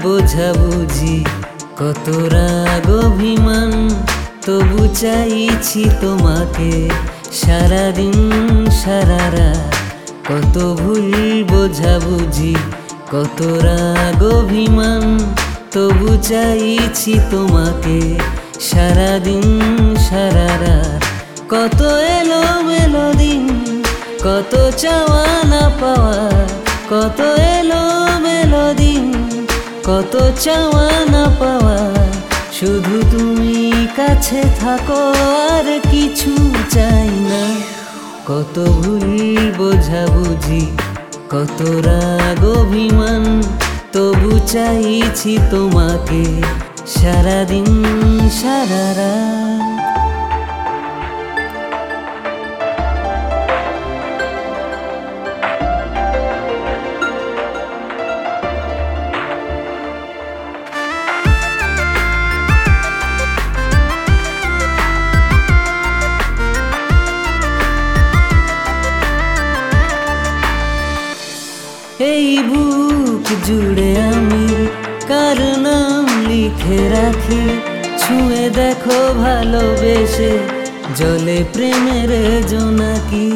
বোঝাবুঝি, কত রাগ অভিমান, তবু চাইছি তোমাকে সারাদিন সারা রাত। কত ভুল বোঝাবুঝি, কত রাগ অভিমান, তবু চাইছি তোমাকে সারাদিন সারা রাত। কত এলোমেলো দিন, কত চাওয়া না পাওয়া, কত এলোমেলো দিন, কত চাওয়া না পাওয়া। শুধু তুমি কাছে থাকো, আর কিছু চাই না। কত ভুল বোঝাবুঝি, কত রাগ অভিমান, তবু চাইছি তোমাকে সারাদিন সারা রাত। এই বুক জুড়ে আমি কার নাম লিখে রাখি, ছুঁয়ে দেখো ভালোবেসে জলে প্রেমের জোনাকি।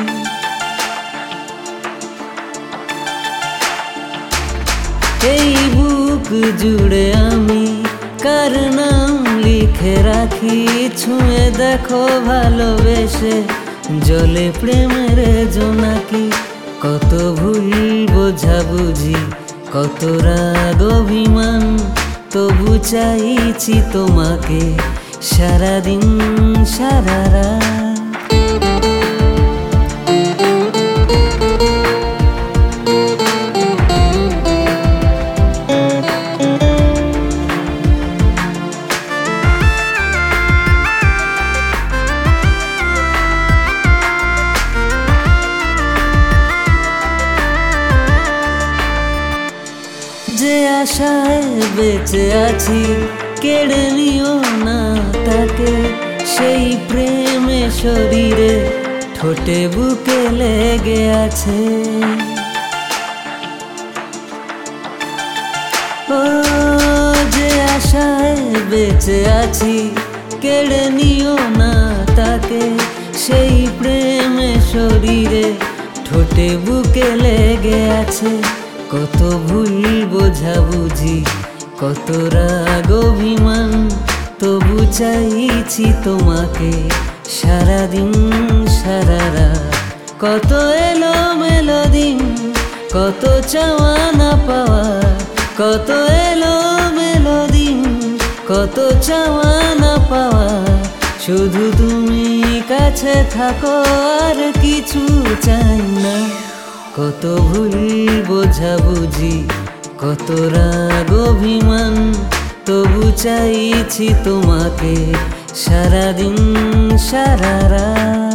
এই বুক জুড়ে আমি কার নাম লিখে রাখি, ছুঁয়ে দেখো ভালোবেসে জলে প্রেমের জোনাকি। কত ভুল বোঝাবুঝি, কত রাগ অভিমান, তবু চাইছি তোমাকে সারাদিন সারা রাত। যে আশায় বেঁচে আছি, কেড়ে নিও না তাকে। সেই প্রেমে শরীরে ঠোঁটে বুকে লেগে আছে। ও যে আশায় বেঁচে আছি, কেড়ে নিও না তাকে। সেই প্রেমে শরীরে ঠোঁটে বুকে লেগে আছে। কত ভুল বোঝাবুঝি, কত রাগ অভিমান, তবু চাইছি তোমাকে সারাদিন সারা রাত। কত এলোমেলো দিন, কত চাওয়া না পাওয়া, কত এলোমেলো দিন, কত চাওয়া না পাওয়া। শুধু তুমি কাছে থাকো, আর কিছু চাই না। কত ভুল বোঝাবুঝি, কত রাগ অভিমান, তবু চাইছি তোমাকে সারাদিন সারা রাত।